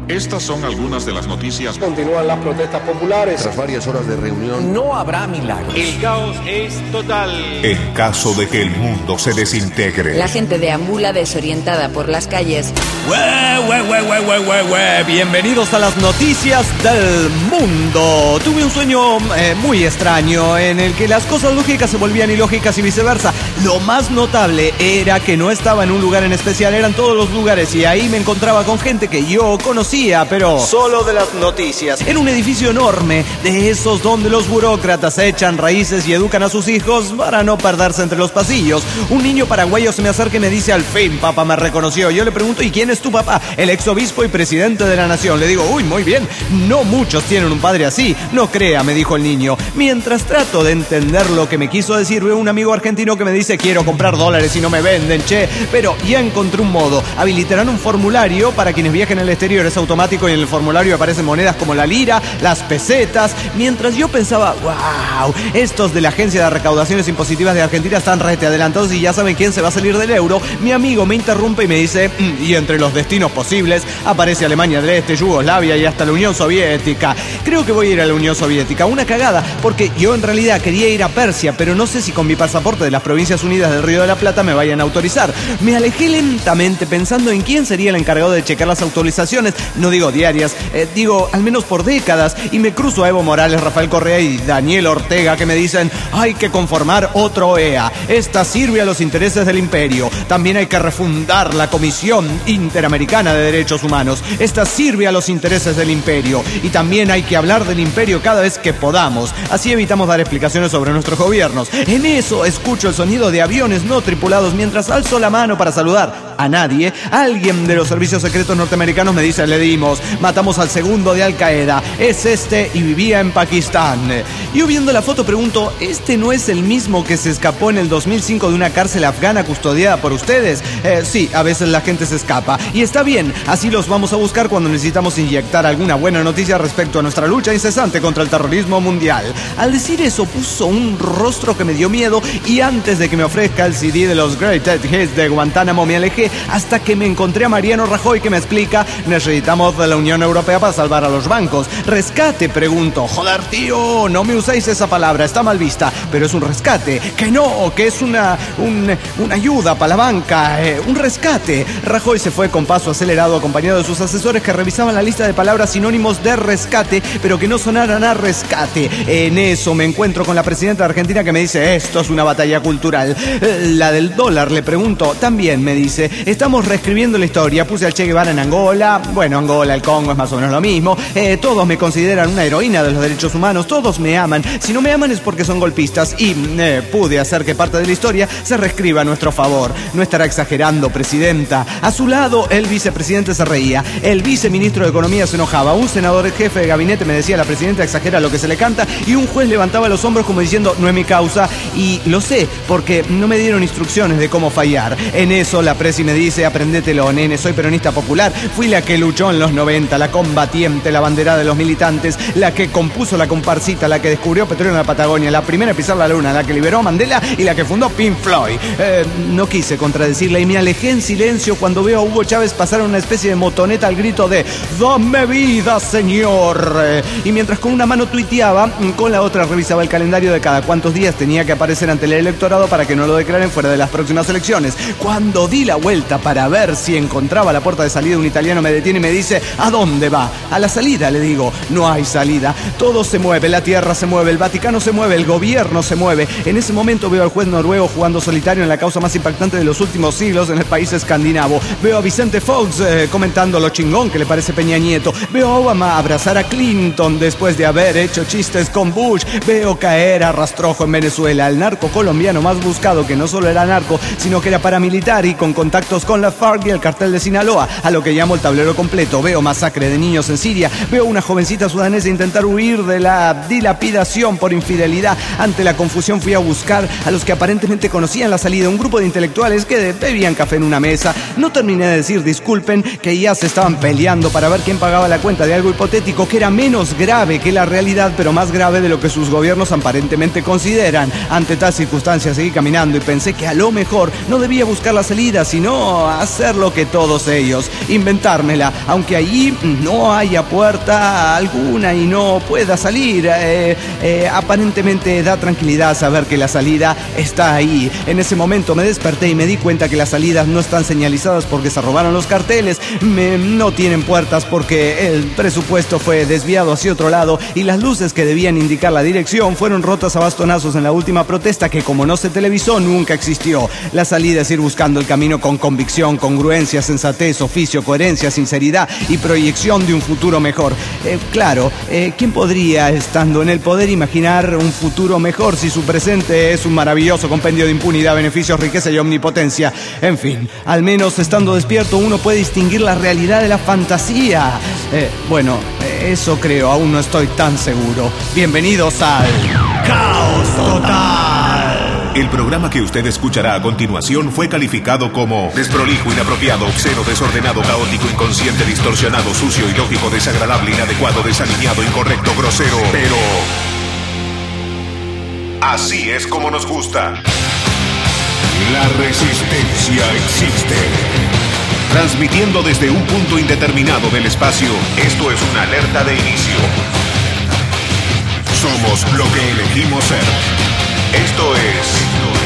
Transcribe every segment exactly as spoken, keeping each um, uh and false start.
Estas son algunas de las noticias. Continúan las protestas populares. Tras varias horas de reunión, no habrá milagros. El caos es total. En caso de que el mundo se desintegre. La gente deambula desorientada por las calles. ¡Hue, hue, hue, hue, hue, hue, hue! Bienvenidos a las noticias del mundo. Tuve un sueño eh, muy extraño en el que las cosas lógicas se volvían ilógicas y viceversa. Lo más notable era que no estaba en un lugar en especial, eran todos los lugares, y ahí me encontraba con gente que yo conocía, pero solo de las noticias. En un edificio enorme, de esos donde los burócratas echan raíces y educan a sus hijos para no perderse entre los pasillos. Un niño paraguayo se me acerca y me dice: al fin, papá me reconoció. Yo le pregunto: ¿y quién es tu papá? El exobispo y presidente de la nación. Le digo: uy, muy bien, no muchos tienen un padre así. No crea, me dijo el niño. Mientras trato de entender lo que me quiso decir, veo un amigo argentino que me dice: quiero comprar dólares y no me venden, che. Pero ya encontré un modo. Habilitarán un formulario para quienes viajen al exterior. Es automático y en el formulario aparecen monedas como la lira, las pesetas. Mientras yo pensaba: wow, estos de la Agencia de Recaudaciones Impositivas de Argentina están rete adelantados y ya saben quién se va a salir del euro. Mi amigo me interrumpe y me dice: mm, y entre los destinos posibles aparece Alemania del Este, Yugoslavia y hasta la Unión Soviética. Creo que voy a ir a la Unión Soviética. Una cagada, porque yo en realidad quería ir a Persia, pero no sé si con mi pasaporte de las Provincias Unidas del Río de la Plata me vayan a autorizar. Me alejé lentamente pensando en quién sería el encargado de checar las autorizaciones, no digo diarias, eh, digo al menos por décadas, y me cruzo a Evo Morales, Rafael Correa y Daniel Ortega, que me dicen: hay que conformar otro O E A. Esta sirve a los intereses del imperio. También hay que refundar la Comisión Interamericana de Derechos Humanos. Esta sirve a los intereses del imperio. Y también hay que hablar del imperio cada vez que podamos. Así evitamos dar explicaciones sobre nuestros gobiernos. En eso escucho el sonido de aviones no tripulados mientras alzo la mano para saludar a nadie. Alguien de los servicios secretos norteamericanos me dice: le dimos, matamos al segundo de Al Qaeda, es este y vivía en Pakistán. Yo viendo la foto pregunto: ¿este no es el mismo que se escapó en el dos mil cinco de una cárcel afgana custodiada por ustedes? Eh, sí, a veces la gente se escapa, y está bien, así los vamos a buscar cuando necesitamos inyectar alguna buena noticia respecto a nuestra lucha incesante contra el terrorismo mundial. Al decir eso puso un rostro que me dio miedo, y antes de que me ofrezca el C D de los Greatest Hits de Guantánamo me alejé hasta que me encontré a Mariano Rajoy, que me explica: necesitamos de la Unión Europea para salvar a los bancos. ¿Rescate?, pregunto. Joder, tío, no me uséis esa palabra, está mal vista, pero es un rescate. Que no, que es una, un, una ayuda para la banca, eh, un rescate. Rajoy se fue con paso acelerado acompañado de sus asesores que revisaban la lista de palabras sinónimos de rescate, pero que no sonaran a rescate. En eso me encuentro con la presidenta de Argentina, que me dice: esto es una batalla cultural. La del dólar, le pregunto. También me dice: estamos reescribiendo la historia. Puse al Che Guevara en Angola. Bueno, Angola, el Congo es más o menos lo mismo. Eh, todos me consideran una heroína de los derechos humanos. Todos me aman. Si no me aman es porque son golpistas. Y eh, pude hacer que parte de la historia se reescriba a nuestro favor. No estará exagerando, presidenta. A su lado, el vicepresidente se reía. El viceministro de Economía se enojaba. Un senador jefe de gabinete me decía: la presidenta exagera lo que se le canta. Y un juez levantaba los hombros como diciendo: no es mi causa. Y lo sé, porque no me dieron instrucciones de cómo fallar. En eso la presi me dice: aprendételo, nene, soy peronista popular. Fui la que luchó en los noventa, la combatiente, la bandera de los militantes, la que compuso la comparsita, la que descubrió petróleo en la Patagonia, la primera a pisar la luna, la que liberó a Mandela y la que fundó Pink Floyd. Eh, no quise contradecirla y me alejé en silencio cuando veo a Hugo Chávez pasar una especie de motoneta al grito de: ¡dame vida, señor! Eh, y mientras con una mano tuiteaba, con la otra revisaba el calendario de cada cuántos días tenía que aparecer ante el electorado para que no lo declaren fuera de las próximas elecciones. Cuando di la vuelta para ver si encontraba la puerta de salida, un italiano me detiene y me dice: ¿a dónde va? A la salida, le digo. No hay salida. Todo se mueve, la tierra se mueve, el Vaticano se mueve, el gobierno se mueve. En ese momento veo al juez noruego jugando solitario en la causa más impactante de los últimos siglos en el país escandinavo. Veo a Vicente Fox eh, comentando lo chingón que le parece Peña Nieto. Veo a Obama abrazar a Clinton después de haber hecho chistes con Bush. Veo caer a rastrojo en Venezuela, el narco colombiano más buscado, que no solo era narco, sino que era paramilitar y con contactos con la FARC y el cartel de Sinaloa, a lo que llamo el tablero completo. Veo masacre de niños en Siria. Veo una jovencita sudanesa intentar huir de la dilapidada lapidación por infidelidad. Ante la confusión fui a buscar a los que aparentemente conocían la salida, un grupo de intelectuales que bebían café en una mesa. No terminé de decir disculpen, que ya se estaban peleando para ver quién pagaba la cuenta de algo hipotético que era menos grave que la realidad, pero más grave de lo que sus gobiernos aparentemente consideran. Ante tal circunstancia seguí caminando y pensé que a lo mejor no debía buscar la salida, sino hacer lo que todos ellos, inventármela, aunque allí no haya puerta alguna y no pueda salir. Eh, eh, aparentemente da tranquilidad saber que la salida está ahí. En ese momento me desperté y me di cuenta que las salidas no están señalizadas porque se robaron los carteles, me, no tienen puertas porque el presupuesto fue desviado hacia otro lado y las luces que debían indicar la dirección fueron rotas a bastonazos en la última protesta que, como no se televisó, nunca existió. La salida es ir buscando el camino con convicción, congruencia, sensatez, oficio, coherencia, sinceridad y proyección de un futuro mejor. Eh, claro, eh, ¿quién podría, estando en el poder, imaginar un futuro mejor si su presente es un maravilloso compendio de impunidad, beneficios, riqueza y omnipotencia? En fin, al menos estando despierto uno puede distinguir la realidad de la fantasía. Eh, bueno, eh, eso creo, aún no estoy tan seguro. Bienvenidos al Caos Total. El programa que usted escuchará a continuación fue calificado como desprolijo, inapropiado, obsceno, desordenado, caótico, inconsciente, distorsionado, sucio, ilógico, desagradable, inadecuado, desalineado, incorrecto, grosero. Pero así es como nos gusta. La resistencia existe. Transmitiendo desde un punto indeterminado del espacio, esto es una alerta de inicio. Somos lo que elegimos ser. Esto es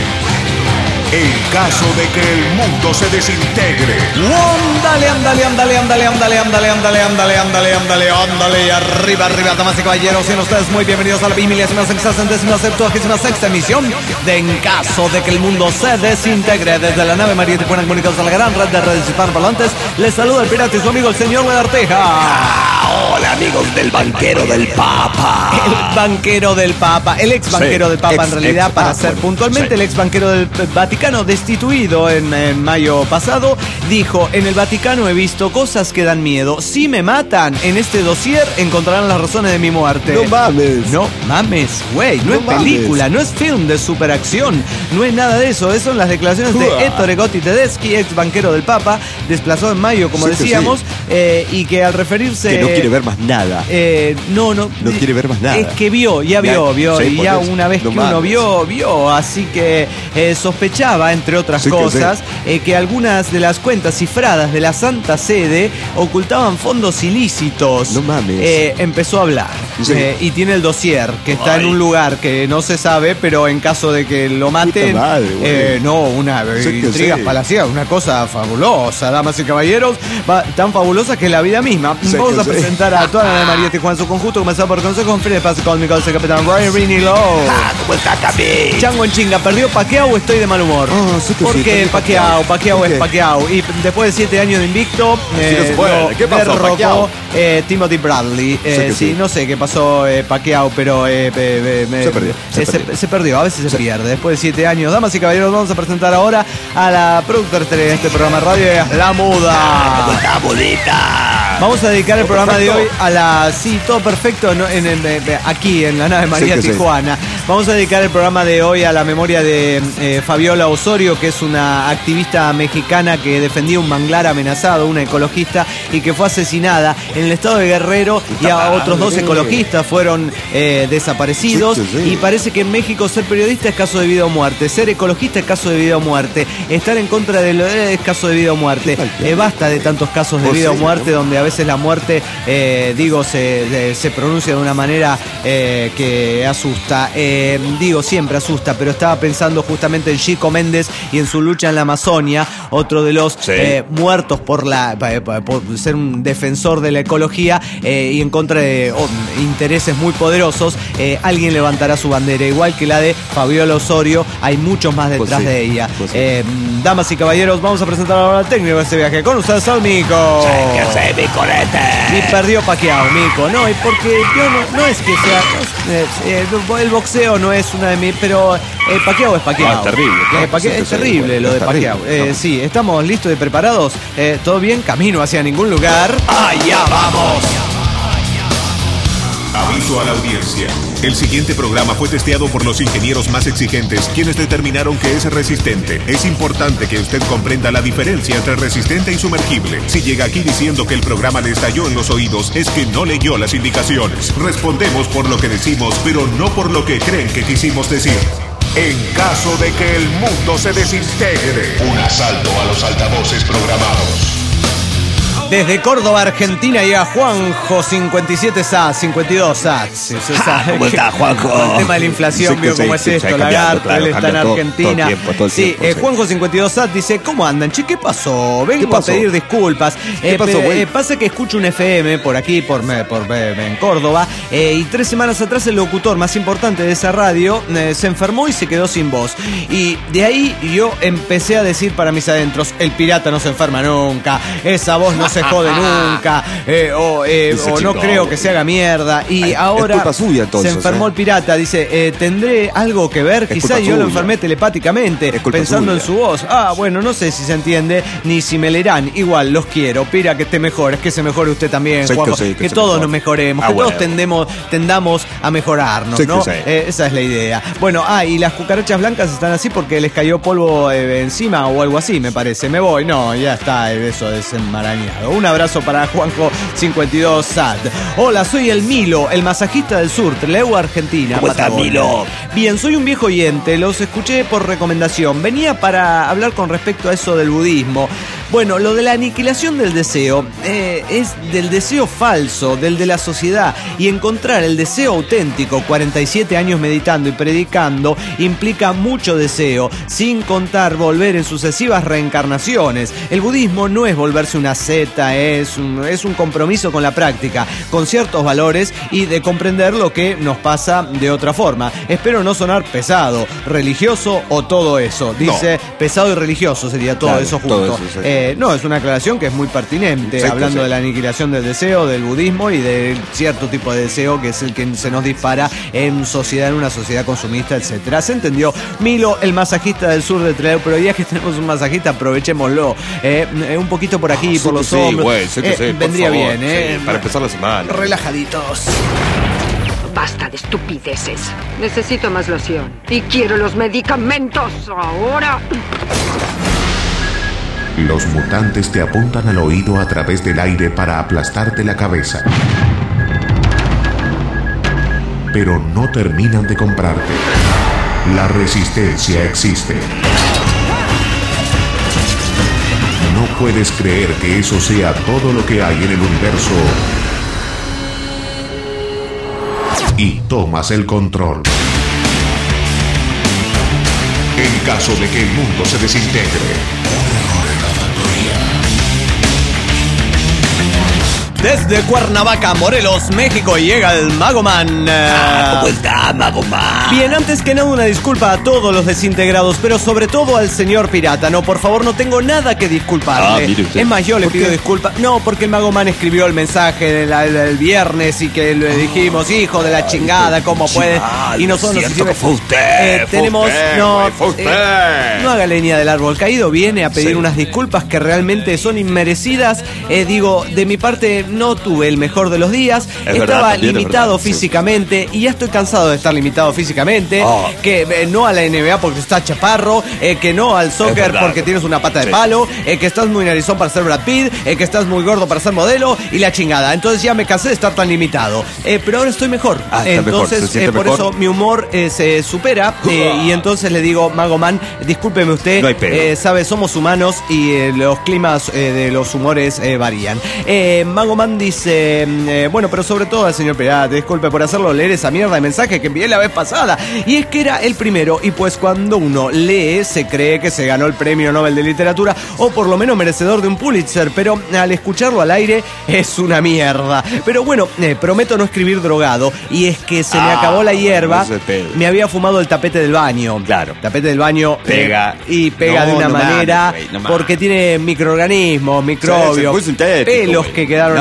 el caso de que el mundo se desintegre. Ándale, ándale, ándale, ándale, ándale, ándale, ándale, ándale, ándale, ándale, ándale, y arriba, arriba, damas y caballeros, sean ustedes muy bienvenidos a la milésima sexagésima septuagésima sexta emisión de En Caso de que el mundo se desintegre. Desde la nave María Tijuana, comunicados a la gran red de redes hispanoparlantes, les saluda el pirata y su amigo el señor Ledarteja. Ah, hola amigos del banquero del Papa. El banquero del Papa, el ex banquero Sí, del Papa, ex- en realidad, ex- para ah, ser bueno, puntualmente, sí. el ex banquero del Vaticano, destituido en, en mayo pasado, dijo: en el Vaticano he visto cosas que dan miedo. Si me matan en este dossier, encontrarán las razones de mi muerte. No mames. No mames, güey, no, No es película, mames. no es film de superacción, no es nada de eso. Esas son las declaraciones de Uah. Ettore Gotti Tedeschi, ex banquero del Papa, desplazado en mayo, como Sí que decíamos, sí. eh, y que al referirse... Que no quiere ver más nada. Eh, no, no. No quiere ver más nada. Es que vio, ya Ya, vio, vio. sí, y por ya eso. una vez No que uno mames. vio, vio. Así que eh, sospechaba, entre otras Sí que cosas, eh, que algunas de las cuentas cifradas de la Santa Sede ocultaban fondos ilícitos. No mames. Eh, empezó a hablar. Sí. Eh, y tiene el dossier, que está Ay. en un lugar que no se sabe, pero en caso de que lo maten. Puta madre, güey. eh, no, una Sí que intriga sí. palaciega, una cosa fabulosa, damas y caballeros. Va- tan fabulosa que es la vida misma. Sí Vamos que a sí. presentar a toda la de María Tijuana en su conjunto, comenzando por Consejo con Fred Paz con mi el capitán Ryan Rini Low. Ah, ¿cómo está, Cami? Chango en chinga, ¿perdió Pacquiao o estoy de mal humor? Ah, sí que ¿Por sí, qué perdió Pacquiao? Pacquiao. Pacquiao ¿Por es qué? Pacquiao. Y después de siete años de invicto, no se puede. lo ¿Qué pasó, derrocó Pacquiao? eh, Timothy Bradley. Eh, que sí, sí. no sé qué pasó eh, Pacquiao, pero eh, eh, eh, me- Se perdió, se eh, se, perdió. se perdió, a veces se pierde. Después de siete años, damas y caballeros, vamos a presentar ahora a la productora de este programa de radio, La Muda. ¿Cómo está, bonita? Vamos a dedicar el ¿Todo programa de hoy perfecto? a la... Sí, todo perfecto no, en, en- en- aquí en la nave María que sí. Tijuana. Vamos a dedicar el programa de hoy a la memoria de eh, Fabiola Osorio, que es una activista mexicana que defendía un manglar amenazado, una ecologista, y que fue asesinada en el estado de Guerrero, y a otros dos ecologistas fueron eh, desaparecidos. Sí que sí. Y parece que en México ser periodista es caso de vida o muerte, ser ecologista es caso de vida o muerte, estar en contra de lo es caso de vida o muerte. Eh, basta de tantos casos de Pues vida o sí, muerte ¿no? donde a veces la muerte, eh, digo, se, de- se pronuncia de una manera eh, que asusta. Eh, digo, siempre asusta, pero estaba pensando justamente en Chico Méndez y en su lucha en la Amazonia, otro de los Sí. eh, muertos por, la, pa- pa- por ser un defensor de la ecología eh, y en contra de oh, intereses muy poderosos. Eh, alguien levantará su bandera, igual que la de Fabiola Osorio. Hay muchos más Pues detrás sí, de ella. pues sí. Eh, damas y caballeros, vamos a presentar ahora al técnico de este viaje. Con ustedes, al Mico. ¿Qué sé, mi colete? Y perdió Pacquiao, Mico. No, y porque yo no, no es que sea. no es- eh, eh, el boxeo no es una de mis. Pero eh, Pacquiao es Pacquiao. Ah, es terrible, Eh, claro, Pacquiao- sí que es sí, terrible bueno, lo de es terrible, Pacquiao. Eh, no. sí, estamos listos y preparados. Eh, Todo bien, camino hacia ningún lugar. Allá vamos. Aviso a la audiencia. El siguiente programa fue testeado por los ingenieros más exigentes, quienes determinaron que es resistente. Es importante que usted comprenda la diferencia entre resistente y sumergible. Si llega aquí diciendo que el programa le estalló en los oídos, es que no leyó las indicaciones. Respondemos por lo que decimos, pero no por lo que creen que quisimos decir. En caso de que el mundo se desintegre, un asalto a los altavoces programados. Desde Córdoba, Argentina, llega Juanjo cincuenta y siete S A T, cincuenta y dos S A T. Ah, ¿cómo está, Juanjo? Con el tema de la inflación, Sí, vio sí, cómo sí, es sí, esto, ha cambiado, lagarto, claro, él está en cambia todo- Argentina. todo el tiempo, todo el sí, tiempo, eh, sí. Juanjo cincuenta y dos S A T dice, ¿cómo andan? Che, ¿qué pasó? Vengo ¿Qué pasó? a pedir disculpas. ¿Qué Eh, pasó, pe- güey? eh, pasa que escucho un F M por aquí, por, me- por eh, en Córdoba, eh, y tres semanas atrás el locutor más importante de esa radio eh, se enfermó y se quedó sin voz. Y de ahí yo empecé a decir para mis adentros, el pirata no se enferma nunca, esa voz no se jode nunca, eh, o, eh, Ese o no chico, creo que se haga mierda. Y Ay, es ahora culpa suya, entonces, se enfermó ¿eh? el pirata, dice, eh, ¿tendré algo que ver? Es Quizá culpa yo lo suya. enfermé telepáticamente, Es culpa pensando en suya. su voz. Ah, bueno, no sé si se entiende, ni si me leerán. Igual, los quiero. Pira, que esté mejor, es que se mejore usted también, Sí, que Juanjo. sí, que que se todos mejore. nos mejoremos, Ah, que todos bueno. tendemos, tendamos a mejorarnos, Sí, que ¿no? sí. Eh, esa es la idea. Bueno, ah, y las cucarachas blancas están así porque les cayó polvo eh, encima o algo así, me parece. Me voy, no, ya está eso desenmarañado. Un abrazo para Juanjo cincuenta y dos S A T. Hola, soy el Milo, el masajista del sur, Trelew, Argentina. ¿Cómo está, Patagonia. Milo? Bien, soy un viejo oyente, los escuché por recomendación. Venía para hablar con respecto a eso del budismo. Bueno, lo de la aniquilación del deseo eh, es del deseo falso, del de la sociedad, y encontrar el deseo auténtico, cuarenta y siete años meditando y predicando, implica mucho deseo, sin contar volver en sucesivas reencarnaciones. El budismo no es volverse una secta, es un, es un compromiso con la práctica, con ciertos valores y de comprender lo que nos pasa de otra forma. Espero no sonar pesado, religioso o todo eso. Dice, pesado y religioso sería todo Claro, eso junto. todo eso, sí. Eh, no, es una aclaración que es muy pertinente, Sí, hablando sí. de la aniquilación del deseo, del budismo y de cierto tipo de deseo que es el que se nos dispara en sociedad, en una sociedad consumista, etcétera. ¿Se entendió? Milo, el masajista del sur de Trelew, pero ya que tenemos un masajista, aprovechémoslo. Eh, eh, un poquito por aquí, Sí por que los sí, hombros. güey, sí que Eh, sí, por vendría favor, bien, ¿eh? sí, para empezar la semana. Relajaditos. Basta de estupideces. Necesito más loción. Y quiero los medicamentos ahora. Los mutantes te apuntan al oído a través del aire para aplastarte la cabeza. Pero no terminan de comprarte. La resistencia existe. No puedes creer que eso sea todo lo que hay en el universo. Y tomas el control. En caso de que el mundo se desintegre. Desde Cuernavaca, Morelos, México, llega el Mago Man. Ah, ¿cómo está, Mago Man? Bien, antes que nada una disculpa a todos los desintegrados, pero sobre todo al señor pirata. No, por favor, no tengo nada que disculparle. Ah, mire usted. Es más, yo le ¿Por pido qué? disculpas. No, porque el Mago Man escribió el mensaje del, del viernes y que le dijimos, hijo de la chingada, ¿cómo puede? chaval, Y nosotros nos siento hicimos- que fue usted, fue tenemos, usted, no, güey, fue usted. eh, no haga leña del árbol caído, viene a pedir Sí. unas disculpas que realmente son inmerecidas. Eh, digo, de mi parte no tuve el mejor de los días, Es estaba verdad, también es limitado verdad, sí. físicamente y ya estoy cansado de estar limitado físicamente, Oh. que eh, no a la N B A porque está chaparro, eh, que no al soccer verdad. porque tienes una pata de Sí. palo, eh, que estás muy narizón para ser Brad Pitt, eh, que estás muy gordo para ser modelo y la chingada. Entonces ya me cansé de estar tan limitado. Eh, pero ahora estoy mejor. Ah, está mejor, entonces se siente eh, por mejor. eso mi humor eh, se supera eh, y entonces le digo, Mago Man, discúlpeme usted, No hay pedo. eh, sabe, somos humanos y eh, los climas eh, de los humores eh, varían. Eh, Mago Man dice, eh, bueno, pero sobre todo al señor Pirata, disculpe por hacerlo leer esa mierda de mensaje que envié la vez pasada. Y es que era el primero, y pues cuando uno lee, se cree que se ganó el premio Nobel de Literatura, o por lo menos merecedor de un Pulitzer, pero al escucharlo al aire es una mierda. Pero bueno, eh, prometo no escribir drogado, y es que se me Ah, acabó la hierba, ese pedo. me había fumado el tapete del baño. Claro. Tapete del baño eh, Pega. y pega No, de una no mames, manera, güey, no mames. porque tiene microorganismos, microbios, Sí, es muy sintético, pelos güey. que quedaron No,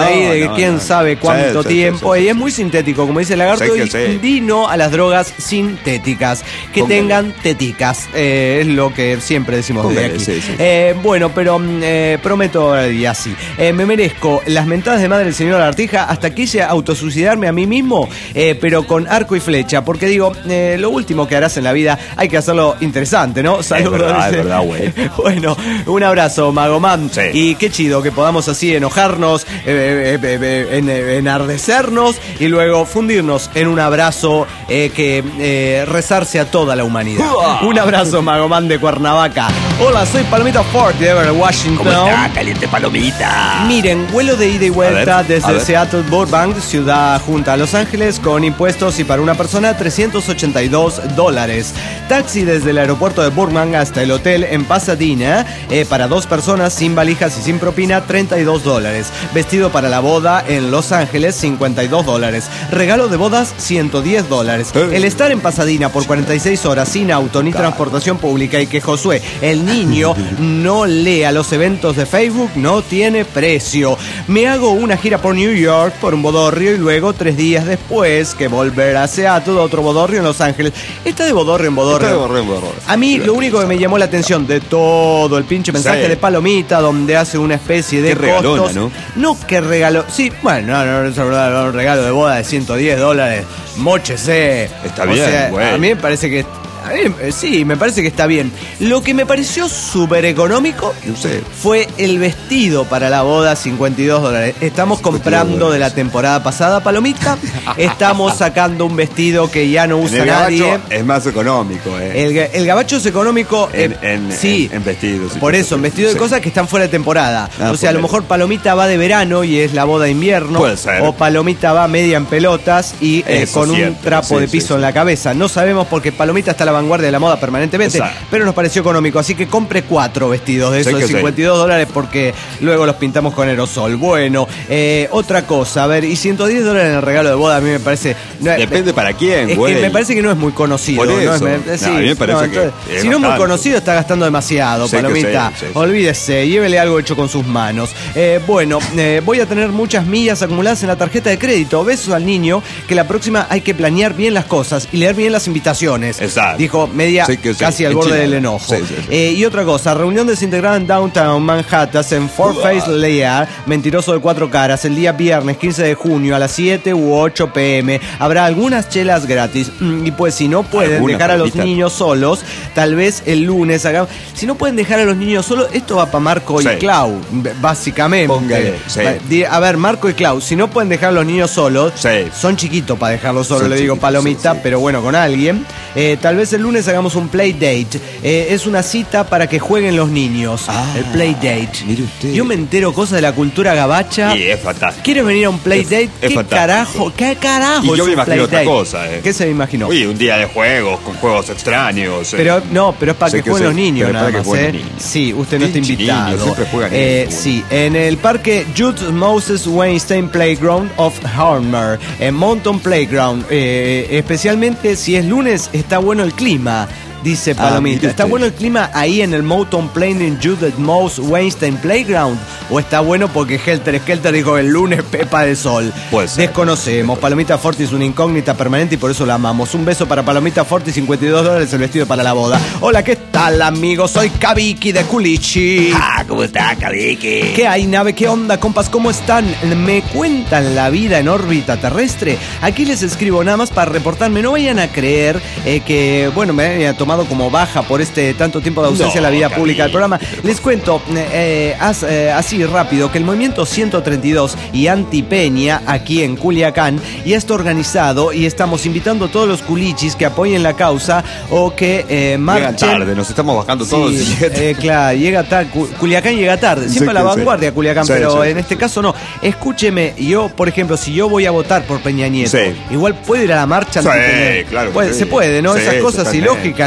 ahí de no, quién no. sabe cuánto Sí, sí, tiempo. sí, sí, sí. Y es muy sintético, como dice el Lagarto, Sí que y sí. dino a las drogas sintéticas. Que Póngale. tengan teticas. Eh, es lo que siempre decimos desde Póngale, aquí. sí, sí. Eh, bueno, pero eh, prometo y así. Eh, me merezco las mentadas de madre del señor Artija hasta quise autosuicidarme a mí mismo, eh, pero con arco y flecha. Porque digo, eh, lo último que harás en la vida hay que hacerlo interesante, ¿no? Saludos. verdad, es verdad, güey. Bueno, un abrazo, Magoman. Sí. Y qué chido que podamos así enojarnos, eh, eh, eh, eh, en- eh, enardecernos y luego fundirnos en un abrazo eh, que eh, rezarse a toda la humanidad. Un abrazo, Magoman de Cuernavaca. Hola, soy Palomita Ford de Everett, Washington. ¿Cómo está, caliente palomita? Miren, vuelo de ida y vuelta A ver, a desde ver. Seattle Burbank, ciudad junta a Los Ángeles, con impuestos y para una persona trescientos ochenta y dos dólares. Taxi desde el aeropuerto de Burbank hasta el hotel en Pasadena, eh, para dos personas sin valijas y sin propina, treinta y dos dólares. Vestido para la boda en Los Ángeles, cincuenta y dos dólares. Regalo de bodas, ciento diez dólares. Eh. El estar en Pasadena por cuarenta y seis horas sin auto ni transportación pública y que Josué, el niño, no lea los eventos de Facebook no tiene precio. Me hago una gira por New York por un bodorrio y luego tres días después que volver a Seattle, otro bodorrio en Los Ángeles. Está de bodorrio en bodorrio. Está de bodorrio en bodorrio. A mí lo único que me llamó la atención de todo el pinche mensaje Sí. de Palomita, donde hace una especie de Qué regalona, costos. ¿no? No que regaló. Sí, bueno, no, no, no es un regalo de boda de ciento diez dólares. Móchese. Está O bien, sea, güey. a mí me parece que. a mí, eh, sí, me parece que está bien. Lo que me pareció súper económico No sé. fue el vestido para la boda, cincuenta y dos dólares. Estamos comprando de la temporada pasada, Palomita. Estamos sacando un vestido que ya no En usa el nadie. gabacho es más económico, eh. El, ga- el gabacho es económico En- eh, en- sí, en- en vestidos y por cosas eso, en así. vestido de Sí. cosas que están fuera de temporada. Ah, o sea, a lo ponele. mejor Palomita va de verano y es la boda de invierno. Puede ser. O Palomita va media en pelotas y eh, Eso con un siempre, trapo sí, de sí, piso sí. en la cabeza. No sabemos porque Palomita está a la vanguardia de la moda permanentemente, Exacto. pero nos pareció económico. Así que compre cuatro vestidos de Sí esos de que sí. cincuenta y dos dólares porque luego los pintamos con aerosol. Bueno, eh, otra cosa, a ver, y ciento diez dólares en el regalo de boda a mí me parece. no, Depende para quién, es güey. que me parece que no es muy conocido. Por ¿no? Es- eso. me- No, sí, a mí me parece que entonces, es si no es muy bastante. conocido, está gastando demasiado, Sí que Palomita. sí, sí, sí. Olvídese, llévele algo hecho con sus manos. Eh, bueno, eh, voy a tener muchas millas acumuladas en la tarjeta de crédito. Besos al niño, que la próxima hay que planear bien las cosas y leer bien las invitaciones. Exacto. Dijo media Sí que sí. casi al En borde Chile. del enojo. Sí, sí, sí. Eh, y otra cosa, reunión desintegrada en Downtown Manhattan en Four Face Layer, mentiroso de cuatro caras, el día viernes quince de junio a las siete u ocho pm. Habrá algunas chelas gratis. Mm, Y pues si no pueden Algunas, dejar a los Palomita. niños solos, tal vez el lunes hagan. Si no pueden dejar a los niños solos, esto va para Marco Sí. y Clau, b- básicamente. Póngale, sí. Va- di- A ver, Marco y Clau, si no pueden dejar a los niños solos, Sí. son chiquitos para dejarlos solos, Son le digo chiquitos, Palomita, sí, sí. pero bueno, con alguien. Eh, tal vez el lunes hagamos un play date. Eh, es una cita para que jueguen los niños. Ah, el play date. mire usted. Yo me entero cosas de la cultura gabacha. Y es fantástico. ¿Quieres venir a un play Es- date? es ¿Qué fantástico. carajo? ¿Qué carajo? Y es yo me un play imagino otra date? cosa, eh. ¿Qué se me imaginó? Uy, un día de juegos, con juegos extraños. eh. Pero no, pero es para Sé que que jueguen sí, los niños pero es nada para que más, jueguen ¿eh? los niños. Sí, usted no está Pinche invitado. niños, siempre juegan Eh, eso, sí, en el parque Jude Moses Weinstein Playground of Harmer, en Mountain Playground, eh, especialmente si es lunes, está bueno el clima. Dice Ah, Palomita, mire ¿está usted. bueno el clima ahí en el Mountain Plain Judith Mouse Weinstein Playground? ¿O está bueno porque Helter Skelter dijo el lunes pepa de sol? Puede ser. Desconocemos. Palomita Forti es una incógnita permanente y por eso la amamos. Un beso para Palomita Forti, cincuenta y dos dólares el vestido para la boda. Hola, ¿qué tal, amigos? Soy Kabiki de Culichi. Ah, ¿cómo está, Kabiki? ¿Qué hay, nave? ¿Qué onda, compas? ¿Cómo están? ¿Me cuentan la vida en órbita terrestre? Aquí les escribo nada más para reportarme. No vayan a creer eh, que, bueno, me había tomado como baja por este tanto tiempo de ausencia No, en la vida Gaby, pública del programa. pero Les cuento eh, as- eh, así rápido que el movimiento ciento treinta y dos y Antipeña aquí en Culiacán ya está organizado y estamos invitando a todos los culichis que apoyen la causa o que eh, marchen. Llegan tarde, nos estamos bajando todos. Sí, y- eh, claro, llega tarde. Cu- Culiacán llega tarde. Siempre Sí, a la sí. vanguardia, Culiacán, Sí, pero sí, en sí, este sí. caso no. Escúcheme, yo, por ejemplo, si yo voy a votar por Peña Nieto, Sí. igual puedo ir a la marcha Sí, antipeña. claro que Puede- sí. Se puede, ¿no? Sí, Esas cosas totalmente. ilógicas, la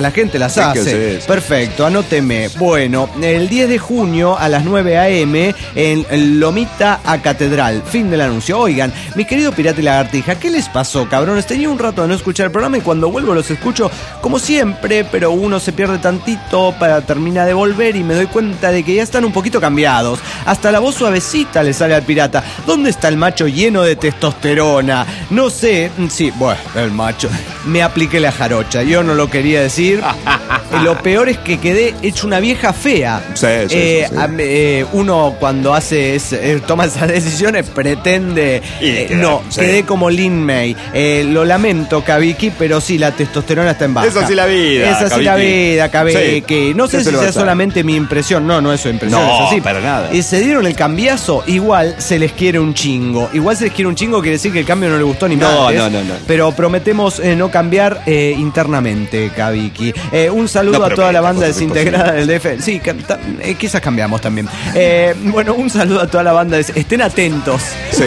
la gente las Sí, que hace. sí, sí. Perfecto, anóteme. Bueno, el diez de junio a las nueve a eme en Lomita a Catedral. Fin del anuncio. Oigan, mi querido Pirata y Lagartija, ¿qué les pasó, cabrones? Tenía un rato de no escuchar el programa y cuando vuelvo los escucho como siempre, pero uno se pierde tantito para terminar de volver y me doy cuenta de que ya están un poquito cambiados. Hasta la voz suavecita le sale al pirata. ¿Dónde está el macho lleno de testosterona? No sé. Sí, bueno, el macho. Me apliqué la jarocha. Yo no lo quería decir. Lo peor es que quedé hecho una vieja fea. Sí, sí, eh, sí, sí. A, eh, uno cuando hace ese, eh, toma esas decisiones pretende. Eh, queda, no, sí. quedé como Lin May. Eh, lo lamento, Kabiki, pero sí, la testosterona está en baja. Es así la vida, Es así la Kabiki. vida, Kabiki. Sí. No sé ¿Qué si se lo va sea a hacer? solamente mi impresión. No, no es su impresión, No, es así. para nada. Y se dieron el cambiazo, igual se les quiere un chingo. Igual se les quiere un chingo quiere decir que el cambio no le gustó ni No, madres, no, no, no. Pero prometemos eh, no cambiar eh, internamente, Kabiki. Eh, un saludo No a toda la prometa, banda cosas desintegrada del D F. Sí, que, ta- eh, quizás cambiamos también. Eh, bueno, un saludo a toda la banda. des- Estén atentos. Sí.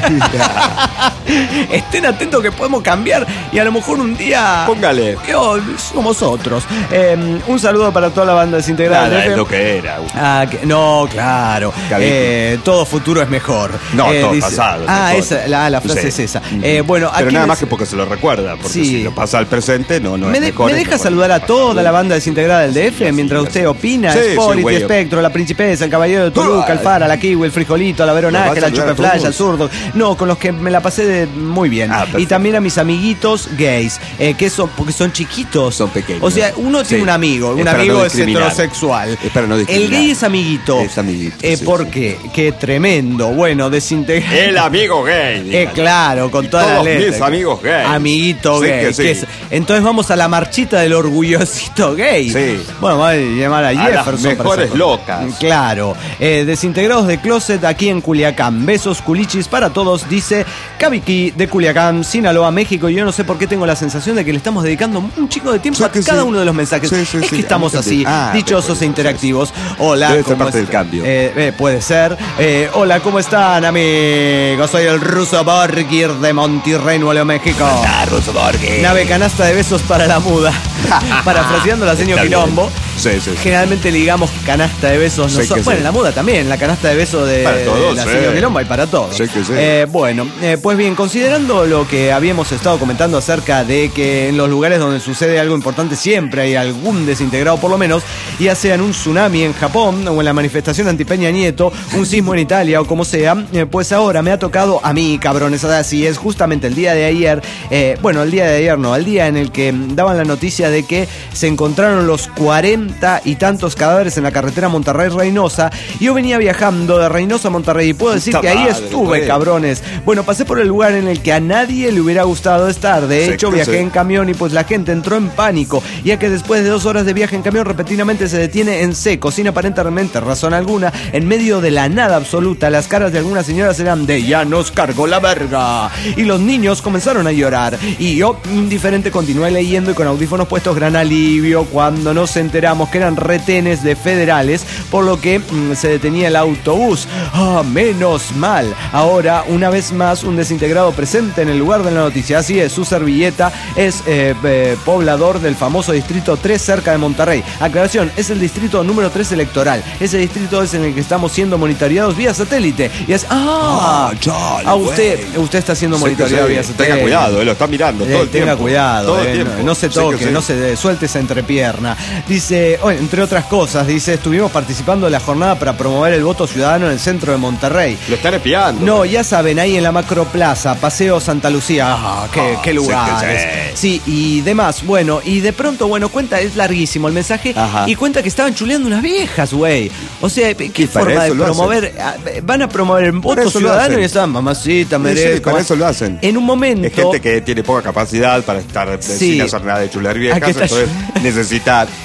Estén atentos que podemos cambiar y a lo mejor un día. Póngale. Yo, somos otros. Eh, un saludo para toda la banda desintegrada Nada, del D F. es lo que era. Ah, que- no, claro. Kabiki. Eh, todo futuro es mejor. No, Eh, todo dice- pasado es Ah, mejor. esa, la, la frase Sí. es esa. Eh, bueno, Pero aquí nada les- más que porque se lo recuerda, porque Sí. si lo pasa al presente, no, no ¿Me, es de- mejor. me es deja mejor. saludar a toda la banda desintegrada del D F mientras sí, usted sí. opina? Sí, sí, Sport, güey. Espectro, la Principesa, el Caballero de Toluca, el Fara, la Kiwi, el Frijolito, la ¿Los Veronaje, vas a la saludar a Chupeflash, todos? al Zurdo. No, con los que me la pasé de- muy bien. Ah, y perfecto. también a mis amiguitos gays, eh, que son, porque son chiquitos. Son pequeños. O sea, uno tiene Sí. un amigo, Es un para amigo no es discriminar. heterosexual. Es para no El discriminar. gay es amiguito. Es amiguito, Eh, sí, ¿Por sí. qué? Qué tremendo. Bueno, desintegrado. El amigo gay. Eh, dígale. claro, con Y toda la todos letra. mis amigos gays. Amiguito Sí gay. que sí. que es- entonces vamos a la marchita del orgullosito gay. Sí. Bueno, vamos a llamar a, A las Jefferson. para mejores esa cosa. locas. Claro. Eh, desintegrados de closet aquí en Culiacán. Besos culichis para todos, dice Kabiki de Culiacán, Sinaloa, México. Y yo no sé por qué tengo la sensación de que le estamos dedicando un chico de tiempo Sí a que cada sí. uno de los mensajes. Sí, sí, es sí. que estamos A mí así, también. Ah, dichosos después, e interactivos. Hola. Debe ser ¿cómo parte del est- cambio. Eh, eh, puede ser. Eh, hola, ¿cómo están, amigos? Soy el ruso Borgir de Monterrey, Nuevo México. Ah, Ruso Borghi. Nave canasta de besos para la muda. Parafraseando la señor Está bien. Quilombo. Sí, sí, sí. Generalmente ligamos canasta de besos. Sí, nosotros. que Bueno, sí. en la muda también, la canasta de besos de, Para todos, de la sí. señor Quilombo hay para todos. Sí, que sí. Eh, bueno, eh, pues bien, considerando lo que habíamos estado comentando acerca de que en los lugares donde sucede algo importante siempre hay algún desintegrado por lo menos, ya sea en un tsunami en Japón o en la manifestación anti Peña Nieto, un sismo en Italia o como sea, eh, pues ahora me ha tocado a mí, cabrones, así es, justamente el día de ayer, eh, bueno, el día de ayer no, el día en el que daban la noticia de que se encontraron los cuarenta y tantos cadáveres en la carretera Monterrey-Reynosa. Yo venía viajando de Reynosa a Monterrey y puedo decir Puta que ahí madre, estuve, güey. cabrones. Bueno, pasé por el lugar en el que a nadie le hubiera gustado estar. De Sí, hecho, que viajé sí. en camión y pues la gente entró en pánico, ya que después de dos horas de viaje en camión repentinamente se detiene en seco, sin aparentemente razón alguna, en medio de la nada absoluta. Las caras de algunas señoras eran de ya nos cargó la verga. Y los niños comenzaron a llorar. Y yo, indiferente, continué leyendo y con audífonos puestos, gran alivio cuando nos enteramos que eran retenes de federales, por lo que mm, se detenía el autobús. Ah, menos mal. Ahora, una vez más, un desintegrado presente en el lugar de la noticia. Así es, su servilleta es eh, eh, poblador del famoso distrito tres cerca de Monterrey. Aclaración, es el distrito número tres electoral. Ese distrito es en el que estamos siendo monitoreados vía satélite. Y es, ah, Ah, chale, a usted, güey. usted está siendo Sí que monitoreado sí. vía satélite. Tenga cuidado, eh, lo está mirando Eh, todo el tenga tiempo. cuidado, Todo el eh, tiempo. no, no se Sí que toque, sí. no se suelte esa entrepierna. Dice, bueno, entre otras cosas, dice, estuvimos participando de la jornada para promover el voto ciudadano en el centro de Monterrey. Lo están espiando. No, ya saben, ahí en la Macroplaza, Paseo Santa Lucía, ah, qué, Ah, qué sí que lugares. Sí, y demás. Bueno, y de pronto, bueno, cuenta, es larguísimo el mensaje, Ajá. y cuenta que estaban chuleando unas viejas, güey. O sea, ¿qué Y para forma de eso lo promover? Ah, Van a promover el voto eso lo ciudadano hacen. y estaban, mamacita, Sí, merezco. sí, para eso lo hacen. En un momento... Es gente que tiene poca capacidad para estar eh, Sí. sin hacer nada de chular ¿A viejas, qué está- entonces necesita una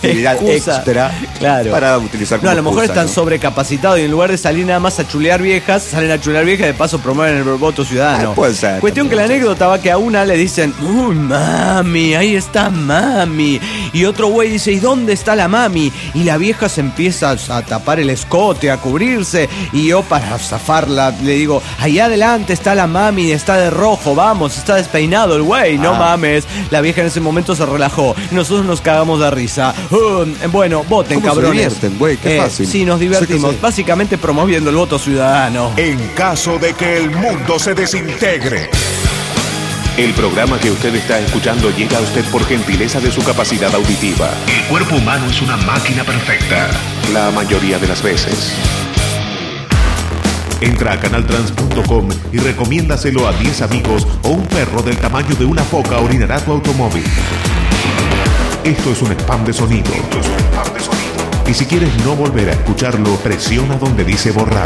actividad excusa. extra Claro. para utilizar como No, a lo mejor excusa, están ¿no? sobrecapacitados y en lugar de salir nada más a chulear viejas, salen a chulear viejas y de paso promueven el voto ciudadano. Ah, puede ser, Cuestión que la anécdota va que a una le dicen, uy, mami, ahí está mami. Y otro güey dice, ¿y dónde está la mami? Y la vieja se empieza a tapar el escote, a cubrirse. Y yo para zafarla le digo, ahí adelante está la mami, está de rojo, vamos, está despeinado el güey, no Ah. mames. La vieja en ese momento se relajó. Nosotros nos cagamos de risa. Uh, bueno, voten, ¿Cómo se cabrones. divierten, güey? Qué Eh, fácil. Sí, nos divertimos. Sí que sí. Básicamente promoviendo el voto ciudadano. En caso de que el mundo se desintegre. El programa que usted está escuchando llega a usted por gentileza de su capacidad auditiva. El cuerpo humano es una máquina perfecta, la mayoría de las veces. Entra a canal trans punto com y recomiéndaselo a diez amigos o un perro del tamaño de una foca orinará tu automóvil. Esto es un spam de sonido. Esto es un spam de sonido. Y si quieres no volver a escucharlo, presiona donde dice borrar.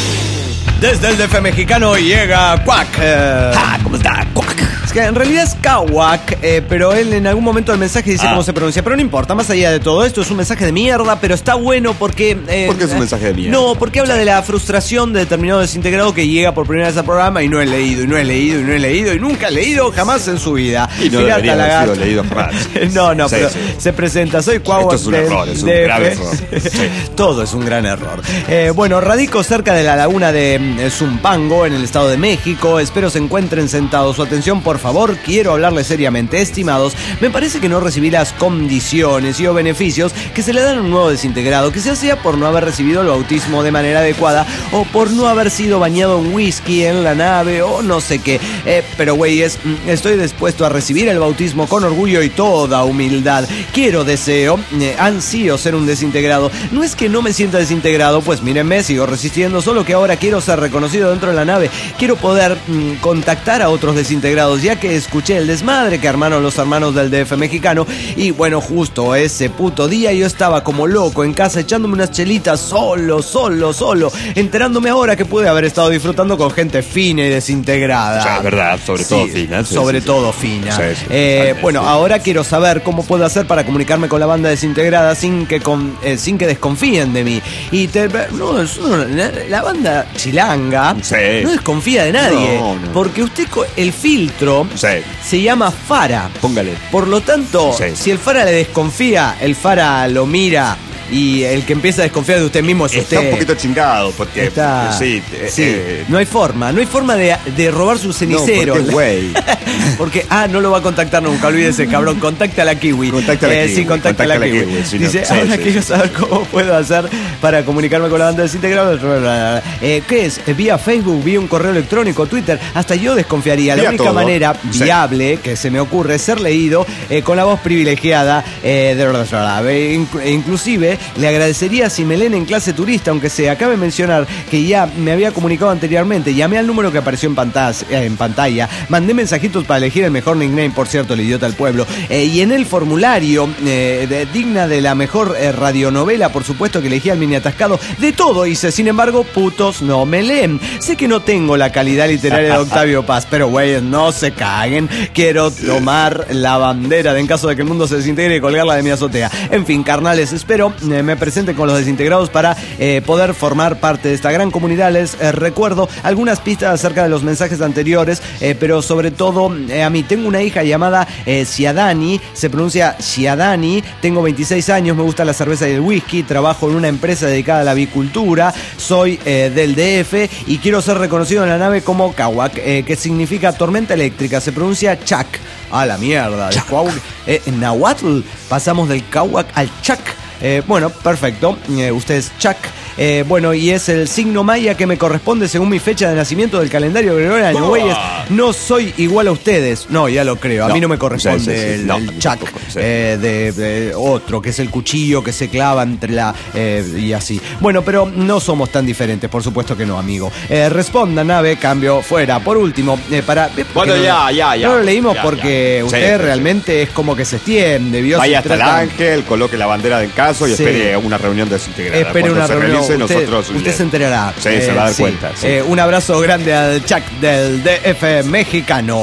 Desde el D F mexicano llega Quack. Eh, Ah, ¿cómo está? Cuac. es que en realidad es Kawak, eh, pero él en algún momento del mensaje dice Ah. cómo se pronuncia. Pero no importa, más allá de todo esto, es un mensaje de mierda, pero está bueno porque... Eh, ¿Por qué es un mensaje de mierda? No, porque habla de la frustración de determinado desintegrado que llega por primera vez al programa y no he leído, y no he leído, y no he leído, y nunca ha leído jamás en su vida. Y no Pirata debería haber Lagarto. sido leído jamás. No, no, Sí, pero sí. se presenta, soy Kawak Esto es un del error, es un D F. grave error. Sí. Todo es un gran error. Eh, bueno, radico cerca de la laguna de mm, Zumpango, en el Estado de México. Espero se encuentren sentados. Su atención, por favor, quiero hablarles seriamente. Estimados, me parece que no recibí las condiciones y o beneficios que se le dan a un nuevo desintegrado, que se hacía por no haber recibido el bautismo de manera adecuada o por no haber sido bañado en whisky en la nave o no sé qué. Eh, pero, güeyes, mm, estoy dispuesto a recibir el bautismo con orgullo y toda humildad. Quiero, deseo, eh, ansío ser un desintegrado. No es que no me sienta desintegrado, pues mírenme, sigo resistiendo, solo que ahora quiero ser reconocido dentro de la nave. Quiero poder mm, contactar a otros desintegrados, ya que escuché el desmadre que armaron los hermanos del D F mexicano. Y bueno, justo ese puto día yo estaba como loco en casa echándome unas chelitas solo, solo, solo, enterándome ahora que pude haber estado disfrutando con gente fina y desintegrada. O sea, es verdad, sobre Sí, todo fina. Sí, sobre sí, sí. todo fina. Sí, sí, Eh, totalmente, bueno, sí. ahora quiero saber cómo puedo hacer para comunicarme con la banda desintegrada sin que con, eh, sin que desconfíen de mí. Y te, no, es- no, la, la banda chilanga Sí. no desconfía de nadie, No, no. porque usted co- el filtro Sí. se llama Fara. Póngale. Por lo tanto, Sí. si el Fara le desconfía, el Fara lo mira y el que empieza a desconfiar de usted mismo es Está usted. un poquito chingado porque Está- sí, eh, sí. eh, no hay forma, no hay forma de, de robar su no, cenicero. porque, güey. Porque, ah, no lo va a contactar nunca, olvídese, cabrón. Contacta a la Kiwi. Contacta a la Kiwi, Sí, contacta, a la Kiwi. sí, no, Dice, sí, ahora sí, quiero sí. saber cómo puedo hacer para comunicarme con la banda desintegrada. Eh, ¿Qué es? ¿Vía Facebook? ¿Vía un correo electrónico? ¿Twitter? Hasta yo desconfiaría. La Vía única todo. manera Sí. viable que se me ocurre es ser leído eh, con la voz privilegiada eh, de eh, inc- e Inclusive, le agradecería si me leen en clase turista, aunque sea. Cabe mencionar que ya me había comunicado anteriormente. Llamé al número que apareció en pantalla, eh, en pantalla mandé mensajitos para elegir el mejor nickname, por cierto, el idiota del pueblo. Eh, y en el formulario, eh, de- digna de la mejor eh, radionovela, por supuesto que elegí al mini atascado. De todo hice, sin embargo, putos no me leen. Sé que no tengo la calidad literaria de Octavio Paz, pero güeyes, no se caguen. Quiero tomar la bandera de en caso de que el mundo se desintegre y colgarla de mi azotea. En fin, carnales, espero eh, me presenten con los desintegrados para eh, poder formar parte de esta gran comunidad. Les eh, recuerdo algunas pistas acerca de los mensajes anteriores, eh, pero sobre todo eh, a mí tengo una hija llamada eh, Siadani, se pronuncia Siadani, tengo veintiséis años, me gusta la cerveza y el whisky, trabajo en una empresa dedicada a la avicultura, soy eh, del D F y quiero ser reconocido en la nave como Kawak, eh, que significa tormenta eléctrica, se pronuncia Chak. A la mierda, de Kawak, eh, en Nahuatl pasamos del Kawak al Chak. Eh, bueno, perfecto. Eh, usted es Chuck. Eh, bueno, y es el signo maya que me corresponde según mi fecha de nacimiento del calendario gregoriano. ¡Oh! Güeyes, no soy igual a ustedes. No, ya lo creo. A No. mí no me corresponde Sí, sí, sí. el, No, el a mí Chuck tampoco, sí. eh, de, de otro, que es el cuchillo que se clava entre la... eh, y así. Bueno, pero no somos tan diferentes, por supuesto que no, amigo. Eh, responda, nave, cambio, fuera. Por último, eh, para... Bueno, no- ya, ya, ya. No lo leímos Ya, porque ya. usted Sí, sí, realmente es como que se extiende. Vio Vaya si hasta el tratan- ángel, coloque la bandera del caso y Sí. espere una reunión desintegrada. Espere Cuando una se reunión. realice, usted, nosotros usted le- se enterará. Sí, se va a dar cuenta, sí. Eh, un abrazo grande al Chuck del D F mexicano.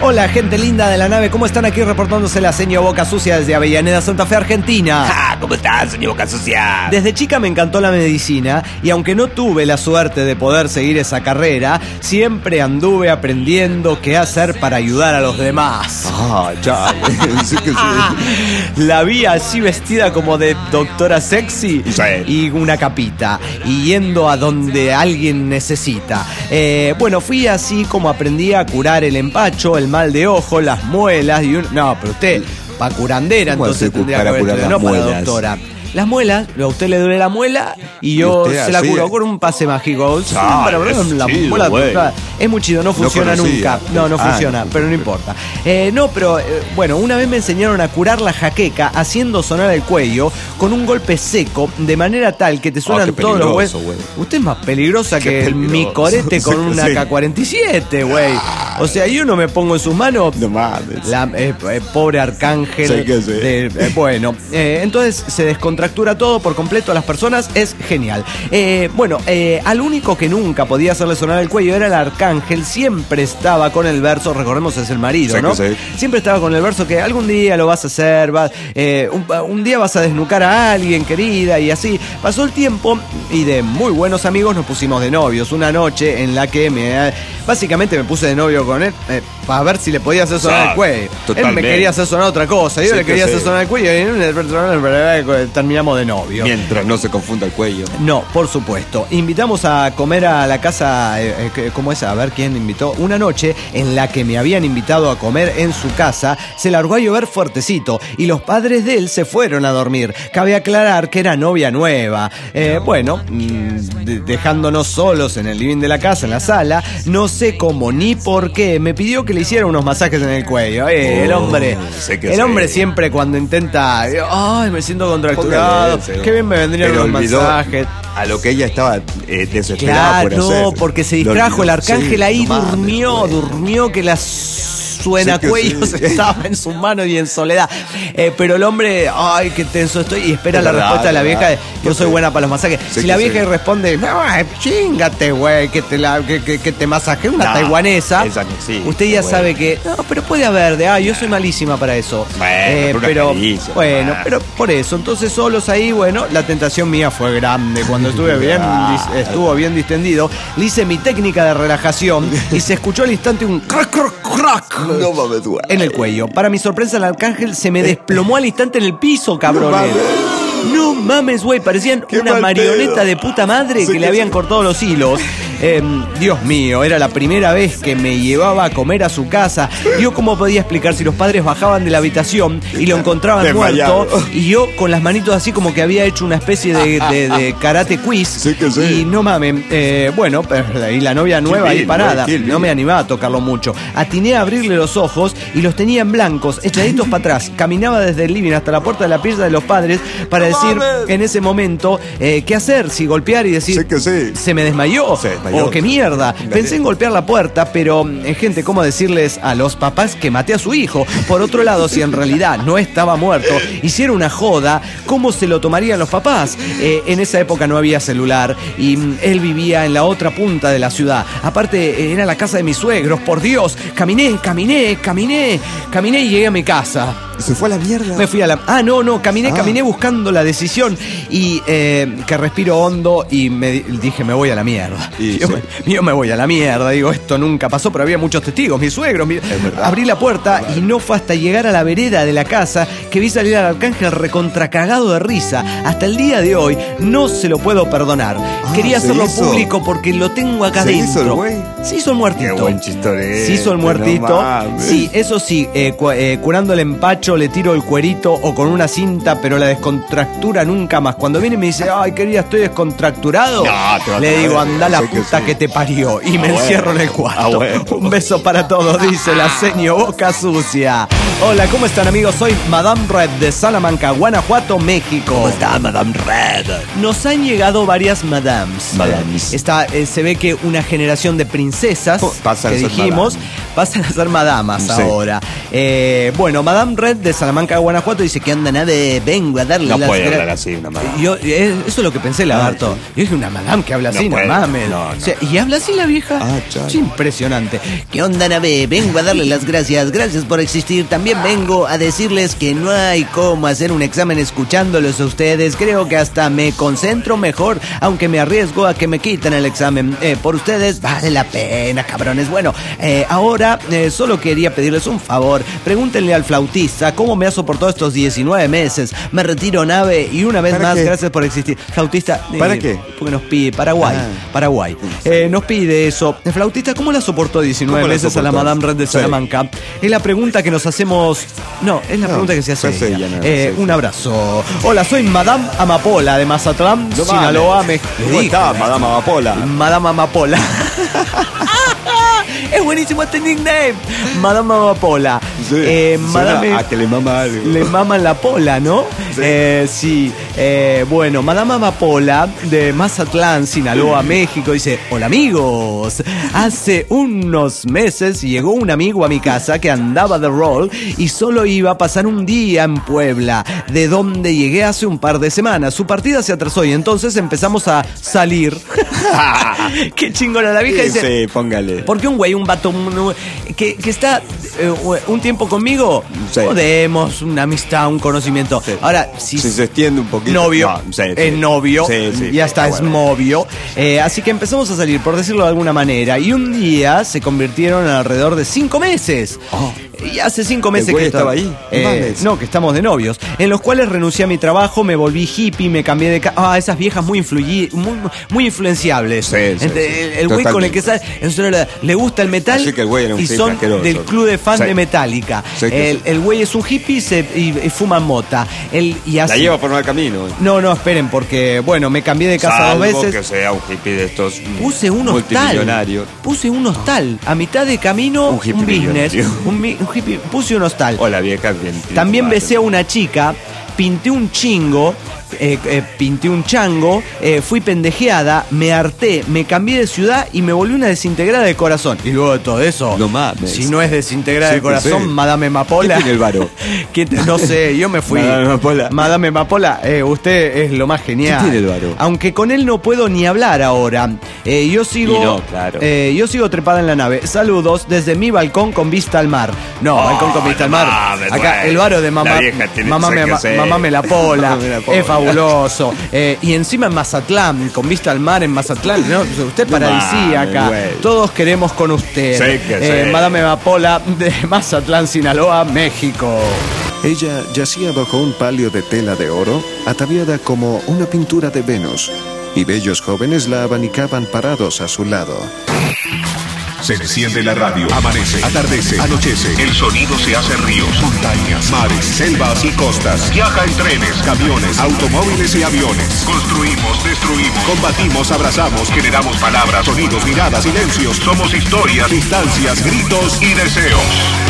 Hola, gente linda de la nave, ¿cómo están? Aquí reportándose la señor Boca Sucia desde Avellaneda, Santa Fe, Argentina. Ah, ¿cómo estás, señor Boca Sucia? Desde chica me encantó la medicina y aunque no tuve la suerte de poder seguir esa carrera, siempre anduve aprendiendo qué hacer para ayudar a los demás. Ah, chale. Sí que sí. La vi así vestida como de doctora sexy Sí. y una capita y yendo a donde alguien necesita. Eh, bueno, fui así como aprendí a curar el empacho, el mal de ojo, las muelas y un... No, pero usted, pa' curandera, ¿Cómo entonces hace tendría que para haber curar estudiado, las no para muelas? doctora. Las muelas, a usted le duele la muela y yo ¿Y usted se la así? curo con un pase mágico. Sí, Ah, pero es la chido, muela güey. es muy chido, no funciona conocía. nunca. No, no Ah, funciona, no. pero no importa. Eh, no, pero eh, bueno, una vez me enseñaron a curar la jaqueca haciendo sonar el cuello con un golpe seco de manera tal que te suenan Oh, qué todos los peligroso, huesos. güey. Usted es más peligrosa Qué que peligroso. mi corete con Sí, una sí. K cuarenta y siete, güey. O sea, yo no me pongo en sus manos. No mames. La, eh, eh, pobre arcángel. Sí que sí. de- eh, bueno, eh, entonces se descontractura todo por completo a las personas. Es genial. Eh, bueno, eh, al único que nunca podía hacerle sonar el cuello era el arcángel. Siempre estaba con el verso, recordemos es el marido, Sí ¿no? que sí. Siempre estaba con el verso que algún día lo vas a hacer, vas, eh, un, un día vas a desnucar a alguien, querida, y así. Pasó el tiempo y de muy buenos amigos nos pusimos de novios. Una noche en la que me, básicamente me puse de novio con él eh, para ver si le podía hacer sonar Sí, el cuello. Él me totalmente. quería hacer sonar otra cosa, yo Sí le que quería sí. hacer sonar el cuello y terminamos de novio. Mientras no se confunda el cuello. No, por supuesto. Invitamos a comer a la casa, eh, eh, ¿cómo es? A ver quién invitó. Una noche en la que me habían invitado a comer en su casa, se largó a llover fuertecito y los padres de él se fueron a dormir. Cabe aclarar que era novia nueva. Eh, bueno, mm, de- dejándonos solos en el living de la casa, en la sala, no sé cómo ni por qué, me pidió que le hiciera unos masajes en el cuello. Eh, el Oh, hombre, sé que el sí. hombre siempre cuando intenta, ay, me siento contracturado, Póngale ese. qué bien me vendrían Pero los olvidó masajes. A lo que ella estaba eh, desesperada por Claro, hacer. no, porque se Lo distrajo, olvidó. el arcángel Sí, ahí no mames, durmió, güey. durmió que la suenacuellos Sí que sí. estaba en sus manos y en soledad. Eh, pero el hombre, ay, qué tenso estoy, y espera Es la verdad, respuesta de la es vieja, verdad. de, yo soy buena para los masajes. Sí si que la sí. vieja responde, no, eh, chingate, güey, que te, la, que, que, que te masaje una No, taiwanesa, esa no existe, usted ya güey. sabe que, no, pero puede haber de, ah, yo soy malísima para eso. Bueno, pero una pero, caricia, bueno, nomás. pero por eso, entonces solos ahí, bueno, la tentación mía fue grande. Cuando estuve bien, dis- estuvo bien distendido, le hice mi técnica de relajación y se escuchó al instante un crack, crack, crack No mames, güey. en el cuello. Para mi sorpresa, el arcángel se me desplomó al instante en el piso, cabrones. No mames, güey, parecían Qué una mal marioneta pedo. de puta madre Sí que le que habían sí. cortado los hilos. Eh, Dios mío, era la primera vez que me llevaba a comer a su casa. Yo cómo podía explicar si los padres bajaban de la habitación y lo encontraban Desmayado. muerto y yo con las manitos así como que había hecho una especie de, de- de karate quiz. Sí que sí. Y no mames, eh, bueno, pero ahí la novia nueva ahí Bill, parada. güey, Kill No Bill. me animaba a tocarlo mucho. Atiné a abrirle los ojos y los tenía en blancos, echaditos para atrás. Caminaba desde el living hasta la puerta de la pieza de los padres para No decir mames. en ese momento eh, qué hacer, si golpear y decir Sí que sí. se me desmayó, Se desmayó. o qué mierda. Pensé en golpear la puerta, pero eh, gente, ¿cómo decirles a los papás que maté a su hijo? Por otro lado, si en realidad no estaba muerto, hiciera una joda, ¿cómo se lo tomarían los papás? Eh, en esa época no había celular y mm, él vivía en la otra punta de la ciudad. Aparte, eh, era la casa de mis suegros, por Dios. Caminé, caminé, caminé, caminé y llegué a mi casa. Se fue a la mierda. Me fui a la... Ah, no, no, caminé, Ah. caminé buscando la decisión y eh, que respiro hondo y me di- dije, me voy a la mierda. Y yo, sí. me, yo me voy a la mierda, digo, esto nunca pasó, pero había muchos testigos, mis suegros. mi- verdad. Abrí la puerta y no fue hasta llegar a la vereda de la casa que vi salir al arcángel recontracagado de risa. Hasta el día de hoy no se lo puedo perdonar. Quería ¿se hacerlo hizo? público porque lo tengo acá ¿Se dentro. hizo el güey? Se hizo el muertito. Qué buen chistorete, Se hizo el muertito. no mames. Sí, eso sí, eh, cu- eh, curando el empacho le tiro el cuerito o con una cinta, pero la descontractura nunca más. Cuando viene y me dice, ay querida, estoy descontracturado, No, te va a le traer, digo, anda la sé que puta sí. que te parió. Y me bueno. encierro en el cuarto. Ah, bueno. Un beso para todos, dice la seño Boca Sucia. Hola, ¿cómo están, amigos? Soy Madame Red de Salamanca, Guanajuato, México. ¿Cómo está, Madame Red? Nos han llegado varias madames. Madames. Está, eh, se ve que una generación de princesas Oh, pasan que ser dijimos, pasan a ser madamas Sí. ahora. Eh, bueno, Madame Red de Salamanca, Guanajuato, dice que anda nave, vengo a darle No las puede gra-". hablar así una madame. Yo, eh, eso es lo que pensé, lagarto. Ah, Yo dije, una madame que habla No así, no, puede. mames. No, no. O sea, y habla así la vieja. Ah, chale. Es impresionante. ¿Qué onda, nave? Vengo a darle las gracias. Gracias por existir. También vengo a decirles que no hay cómo hacer un examen escuchándolos a ustedes. Creo que hasta me concentro mejor, aunque me arriesgo a que me quiten el examen. Eh, por ustedes vale la pena, cabrones. Bueno, eh, ahora eh, solo quería pedirles un favor. Pregúntenle al flautista cómo me ha soportado estos diecinueve meses. Me retiro, nave, y una vez ¿Para más, qué? gracias por existir. Flautista, eh, ¿Para qué? Porque nos pide Paraguay. Ah. Paraguay. Eh, nos pide eso. El flautista, ¿cómo la soportó diecinueve ¿Cómo la meses a la soportó? Madame Red de Sí. Salamanca? Es la pregunta que nos hacemos. No, es la No, pregunta que se hace. se hace ella. ella, no, Eh, sí. Un abrazo. Hola, soy Madame Amapola de Mazatlán, No Sinaloa, mames. México. ¿Cómo está, Madame Amapola? Madame Amapola. Es buenísimo este nickname. Madame Amapola. Sí, Eh, suena Madame- a que le mama algo. Le maman la pola, ¿no? Sí. Eh, sí. Eh, bueno, Madame Amapola de Mazatlán, Sinaloa, México, dice: hola amigos. Hace unos meses llegó un amigo a mi casa que andaba de rol y solo iba a pasar un día en Puebla, de donde llegué hace un par de semanas. Su partida se atrasó y entonces empezamos a salir. Qué chingona la vieja, Sí, dice. sí, póngale. Porque un güey, un vato un- un- que, que está eh, un tiempo conmigo, Sí. podemos, una amistad, un conocimiento. Sí. Ahora, si, Si se extiende un poquito. novio, No, sí, sí. es novio, Sí, sí, ya está, ah, es bueno. novio. Eh, así que empezamos a salir, por decirlo de alguna manera, y un día se convirtieron en alrededor de cinco meses. Oh. Y hace cinco meses güey que estaba estoy- ahí? Eh, Mames. no, que estamos de novios. En los cuales renuncié a mi trabajo, me volví hippie, me cambié de casa. Ah, esas viejas muy influyi muy, muy influenciables. Sí, sí, Entre- sí. El, el güey con el que sale, en serio, le- le gusta el metal Así que el güey era un y hippie son asqueroso. del club de fan Sí. de Metallica. Sí que el, sí. el güey es un hippie se- y, y fuma mota. El, y La así- lleva por mal camino. No, no, esperen, porque, bueno, me cambié de casa Salvo dos veces. que sea un hippie de estos mm, Puse un hostal. multimillonarios. Puse un hostal. A mitad de camino, Un un, hippie business. millonario. Un, mi- un hippie. Puse un hostal. O la vieja bien. También besé a una chica, pinté un chingo, eh, eh, pinté un chango, eh, fui pendejeada, me harté, me cambié de ciudad y me volví una desintegrada de corazón. Y luego de todo eso, No mames. si no es desintegrada Sí, de corazón, sí. Madame Mapola. ¿Qué tiene el varo? ¿Qué te- no sé, yo me fui. Madame Mapola. Madame Mapola, eh, usted es lo más genial. ¿Qué tiene el varo? Aunque con él no puedo ni hablar ahora. Eh, yo sigo. Y no, claro. eh, yo sigo trepada en la nave. Saludos desde mi balcón con vista al mar. No, Oh, balcón con vista al no mar. mames, Acá güey. el varo de mamá. La vieja tiene Mamá que me, ma- ser. mamá me la pola. Mamá me la pola. Es fabuloso. Eh, y encima en Mazatlán, con vista al mar en Mazatlán. ¿no? Usted No paradisíaca. mames, güey. Todos queremos con usted. Sí que Eh, sí. Madame Mapola de Mazatlán, Sinaloa, México. Ella yacía bajo un palio de tela de oro, ataviada como una pintura de Venus, y bellos jóvenes la abanicaban parados a su lado. Se enciende la radio. Amanece, atardece, anochece. El sonido se hace ríos, montañas, mares, selvas y costas. Viaja en trenes, camiones, automóviles y aviones. Construimos, destruimos, combatimos, abrazamos, generamos palabras, sonidos, miradas, silencios. Somos historias, distancias, gritos y deseos.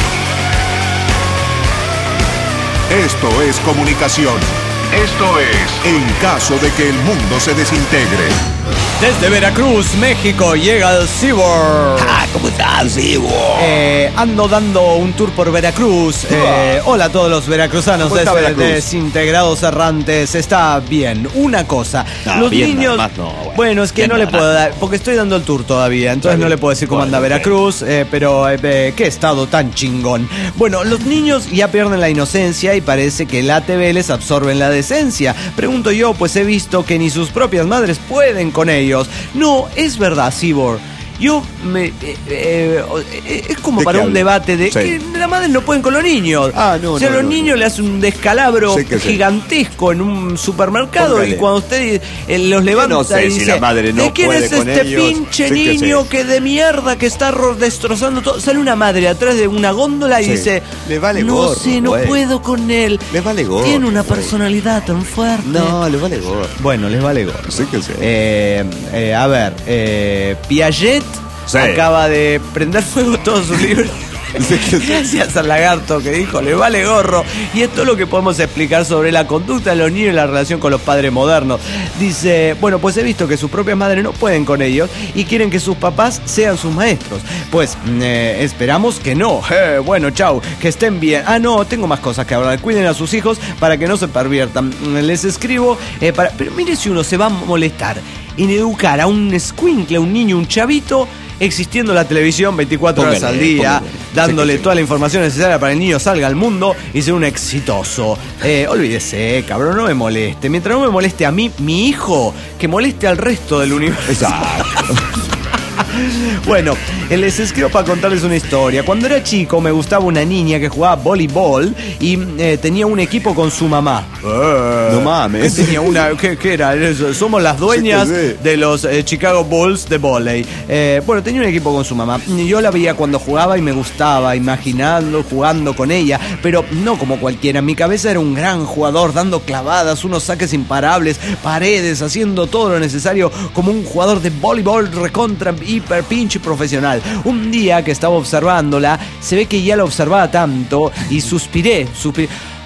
Esto es comunicación. Esto es En caso de que el mundo se desintegre. Desde Veracruz, México, llega el Cyborg. Ah, ¿cómo estás, Ivo? Eh, ando dando un tour por Veracruz. Eh, hola a todos los veracruzanos ¿Cómo está des- Veracruz? desintegrados errantes. Está bien. Una cosa. No, los bien, niños. nada más no, bueno. bueno, es que Bien, no le nada puedo dar. Porque estoy dando el tour todavía. Entonces Está no bien. le puedo decir cómo Bueno, anda ok. Veracruz. eh, pero eh, eh, qué estado tan chingón. Bueno, los niños ya pierden la inocencia y parece que la T V les absorben la decencia. Pregunto yo, pues he visto que ni sus propias madres pueden con ellos. No, es verdad, Cyborg. Yo me. eh, eh, eh, es como ¿De para qué un habla? debate de Sí. que las madres no pueden con los niños. Ah, no, O sea, no, los no, niños no. le hacen un descalabro Sí que sí. gigantesco en un supermercado. Póngale. Y cuando usted eh, los levanta no sé y si dice: la madre no ¿de quién puede es con este ellos?" pinche Sí que niño sí. que de mierda que está ro- destrozando todo? Sale una madre atrás de una góndola y Sí. dice: Le vale no gorro, sé, no güey. puedo con él. Le vale gorro, Tiene una güey. personalidad tan fuerte. No, le vale gorro. Bueno, les vale gorro. Sí que sí. Eh, eh, a ver, eh, Piaget Sí. acaba de prender fuego todos sus libros. Gracias al lagarto que dijo, le vale gorro. Y esto es lo que podemos explicar sobre la conducta de los niños y la relación con los padres modernos. Dice, bueno, pues he visto que sus propias madres no pueden con ellos y quieren que sus papás sean sus maestros. Pues eh, esperamos que no. Eh, bueno, chau, que estén bien. Ah, no, tengo más cosas que hablar. Cuiden a sus hijos para que no se perviertan. Les escribo, eh, para... pero mire si uno se va a molestar en educar a un escuincle, a un niño, un chavito, existiendo la televisión veinticuatro horas al día, póngale, dándole sí, sí. toda la información necesaria para que el niño salga al mundo y sea un exitoso. Eh, olvídese, cabrón, no me moleste. Mientras no me moleste a mí, mi hijo, que moleste al resto del universo. Exacto. Bueno, les escribo para contarles una historia. Cuando era chico me gustaba una niña que jugaba voleibol y eh, tenía un equipo con su mamá. Eh, no mames. Tenía una, ¿qué, qué era? Somos las dueñas de los eh, Chicago Bulls de volei. Eh, bueno, tenía un equipo con su mamá. Yo la veía cuando jugaba y me gustaba, imaginando, jugando con ella, pero no como cualquiera. En mi cabeza era un gran jugador, dando clavadas, unos saques imparables, paredes, haciendo todo lo necesario como un jugador de voleibol recontra hiper pinche profesional. Un día que estaba observándola, se ve que ya la observaba tanto y suspiré, suspiré.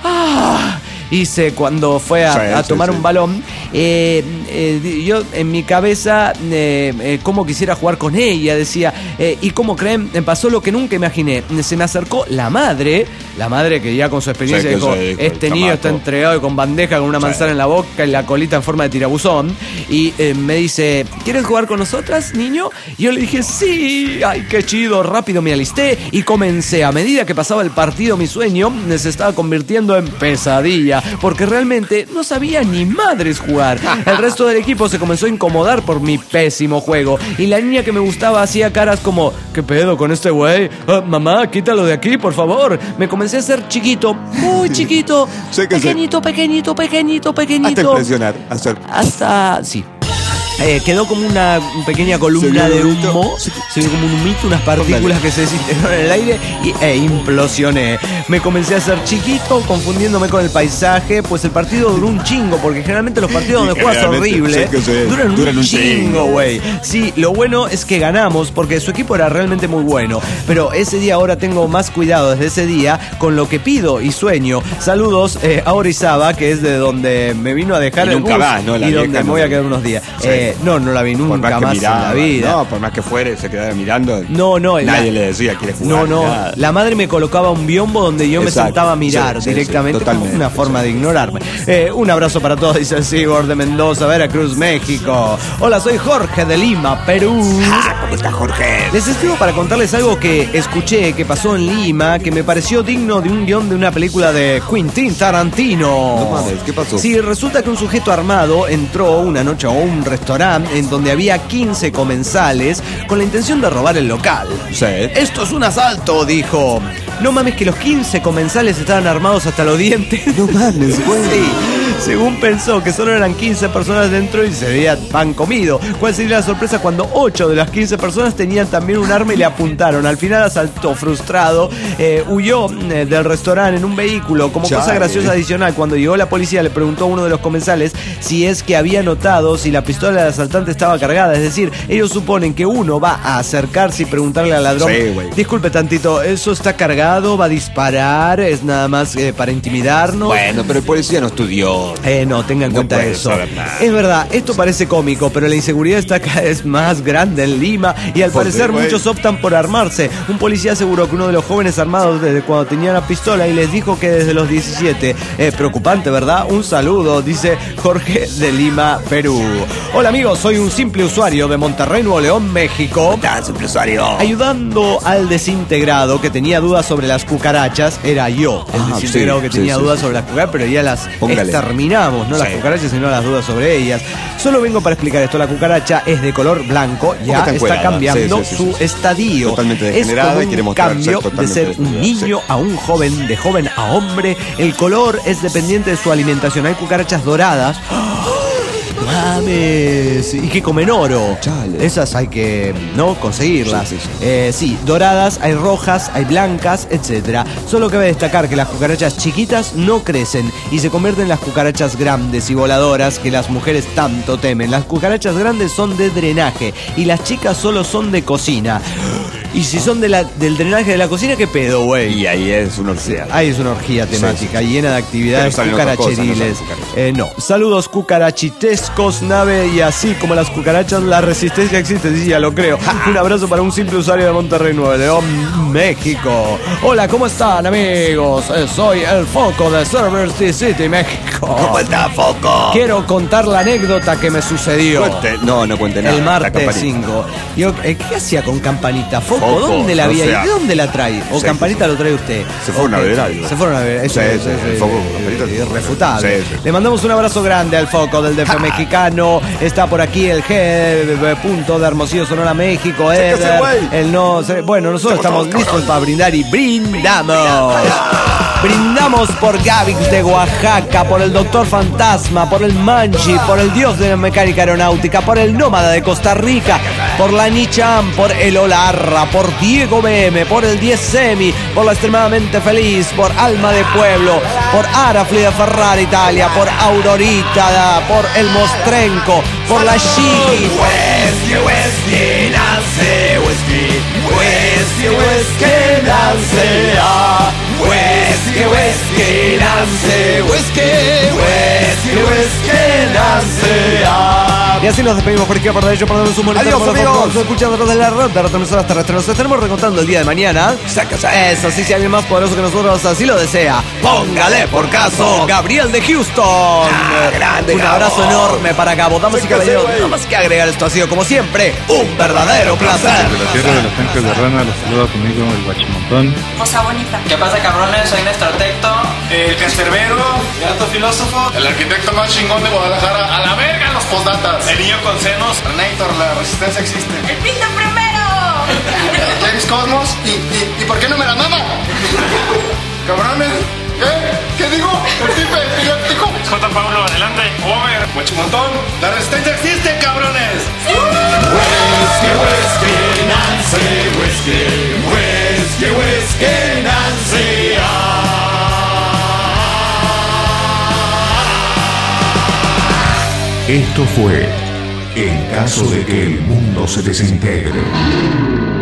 ¡Ah! Hice cuando fue a, sí, a tomar sí, sí. un balón. Eh, eh, yo en mi cabeza, eh, eh, cómo quisiera jugar con ella, decía. Eh, y como creen, pasó lo que nunca imaginé. Se me acercó la madre, la madre que ya con su experiencia sí, dijo: dijo, este niño está entregado con bandeja, con una manzana sí. en la boca y la colita en forma de tirabuzón. Y eh, me dice: ¿quieres jugar con nosotras, niño? Y yo le dije: sí, ay, qué chido. Rápido me alisté y comencé. A medida que pasaba el partido, mi sueño se estaba convirtiendo en pesadilla, porque realmente no sabía ni madres jugar. El resto del equipo se comenzó a incomodar por mi pésimo juego y la niña que me gustaba hacía caras como: ¿qué pedo con este güey? Ah, mamá, quítalo de aquí, por favor. Me comencé a hacer chiquito, muy chiquito, sé que pequeñito, sé. pequeñito, pequeñito, pequeñito. Hasta impresionar. Hasta, hasta sí. Eh, quedó como una pequeña columna de humo, se ve como un humito, unas partículas que se desintegraron en el aire y, e implosioné. Me comencé a hacer chiquito, confundiéndome con el paisaje, pues el partido duró un chingo, porque generalmente los partidos donde juegas horrible duran, duran un chingo, güey. Sí, lo bueno es que ganamos, porque su equipo era realmente muy bueno, pero ese día ahora tengo más cuidado desde ese día con lo que pido y sueño. Saludos eh, a Orizaba, que es de donde me vino a dejar y el bus más, ¿no? La y donde me voy a quedar unos días. Sí. Eh, No, no la vi nunca más, miraba, en la vida. No, por más que fuere, se quedara mirando. No, no. Nadie la, le decía, quiere jugar. No, no. Nada. La madre me colocaba un biombo donde yo Exacto. me sentaba a mirar sí, directamente. Sí, sí, como una forma de ignorarme. Eh, un abrazo para todos, dice el Sigurd de Mendoza, Veracruz, México. Hola, soy Jorge de Lima, Perú. Ah, ¿cómo está Jorge? Les escribo para contarles algo que escuché, que pasó en Lima, que me pareció digno de un guión de una película de Quentin Tarantino. No mames, ¿qué pasó? Sí, resulta que un sujeto armado entró una noche a un restaurante en donde había quince comensales con la intención de robar el local. Sí. Esto es un asalto, dijo. No mames que los quince comensales estaban armados hasta los dientes. No mames, güey. Sí. Según pensó que solo eran quince personas dentro y se veía pan comido. ¿Cuál sería la sorpresa cuando ocho de las quince personas tenían también un arma y le apuntaron? Al final asaltó frustrado, eh, huyó eh, del restaurante en un vehículo. Como Chale. Cosa graciosa adicional, cuando llegó la policía le preguntó a uno de los comensales si es que había notado si la pistola del asaltante estaba cargada. Es decir, ellos suponen que uno va a acercarse y preguntarle al ladrón: sí, disculpe tantito, ¿eso está cargado? ¿Va a disparar? ¿Es nada más eh, para intimidarnos? Bueno, pero el policía no estudió. Eh, no, tenga en no cuenta eso. Es verdad, esto parece cómico, pero la inseguridad está cada vez más grande en Lima y al Porque, parecer wey. muchos optan por armarse. Un policía aseguró que uno de los jóvenes armados desde cuando tenía una pistola y les dijo que desde los diecisiete. Eh, preocupante, ¿verdad? Un saludo, dice Jorge de Lima, Perú. Hola amigos, soy un simple usuario de Monterrey, Nuevo León, México. ¿Qué tal, simple usuario? Ayudando al desintegrado que tenía dudas sobre las cucarachas. Era yo, el ah, desintegrado sí, que tenía sí, dudas sí, sobre las cucarachas, pero ya las Póngale. exterminamos, no sí. las cucarachas, sino las dudas sobre ellas. Solo vengo para explicar esto. La cucaracha es de color blanco, ya está, está cambiando sí, sí, sí, sí. su estadio. Totalmente degenerada y quiere mostrar cambio de ser un niño sí. a un joven, de joven a hombre. El color es dependiente de su alimentación. Hay cucarachas doradas. Mames, y que comen oro. Chale. Esas hay que, ¿no? conseguirlas. Sí, sí, sí. Eh, sí, doradas, hay rojas, hay blancas, etcétera. Solo cabe destacar que las cucarachas chiquitas no crecen y se convierten en las cucarachas grandes y voladoras que las mujeres tanto temen. Las cucarachas grandes son de drenaje y las chicas solo son de cocina. Y si son de la, del drenaje de la cocina, ¿qué pedo, güey? Y ahí es una orgía. Ahí es una orgía temática, sí, sí, llena de actividades cucaracheriles. Cosas, no, eh, no. Saludos cucarachitescos, nave, y así como las cucarachas, la resistencia existe, sí, ya lo creo. Un abrazo para un simple usuario de Monterrey, Nuevo León, México. Hola, ¿cómo están, amigos? Eh, soy el Foco de Server City, México. ¿Cómo está, Foco? Quiero contar la anécdota que me sucedió. Cuente. No, no cuente nada. El martes cinco. Yo, eh, ¿qué hacía con Campanita? ¿Foco? Foco ¿Dónde la había? O sea, ¿de dónde la trae? ¿O sí, Campanita sí, lo trae usted? Se fueron okay. a ver algo. Se fueron a ver. Eso sí, es, sí, es, el Foco, Campanita. Irrefutable. Sí, sí. Le mandamos un abrazo grande al Foco del D F mexicano. Está por aquí el G punto de Hermosillo, Sonora, México. Eder, el no. Bueno, nosotros estamos listos para brindar y brindamos. Brindamos por Gavix de Oaxaca, por el Doctor Fantasma, por el Manchi, por el Dios de la Mecánica Aeronáutica, por el Nómada de Costa Rica, por la Nichan, por el Olarra, por Diego B M, por el diez Semi, por la Extremadamente Feliz, por Alma de Pueblo, por Arafli de Ferrari Italia, por Aurorita, por el Mostrenco, por la Shiki. Whisky, whisky, Nancy, whisky, whisky, whisky, Nancy, ah. Whisky, whisky, Nancy, whisky, whisky, whisky, Nancy, ah. Y así nos despedimos por aquí, por ello, por darnos un bonito adiós, amigos. Nos escuchan a través de la red de retransmisoras terrestres. Nos estaremos recontando el día de mañana. Eso sí, si alguien más poderoso que nosotros así lo desea, póngale por caso Gabriel de Houston. Ah, grande, un abrazo Gabo. enorme para Gabo. Damas y caballeros, nada más que agregar, esto ha sido como siempre un verdadero placer. De la tierra de los tanques de rana, los saluda conmigo el Guachimontón. Cosa bonita. ¿Qué pasa, cabrones? Soy Néstor Tecto, el cancerbero, el alto filósofo, el arquitecto más chingón de Guadalajara. A la verga los postdatas. El niño con senos. Renator, la resistencia existe. ¡El pinto primero! James Cosmos. ¿Y, y, ¿Y por qué no me la mama? Cabrones. ¿Qué? ¿Qué digo? El tipe epiléptico. J. Pablo, adelante. Over. Guachimontón. La resistencia existe, cabrones. Whisky, whisky, Nancy, whisky, whisky, whisky, Nancy, ah. Esto fue En caso de que el mundo se desintegre.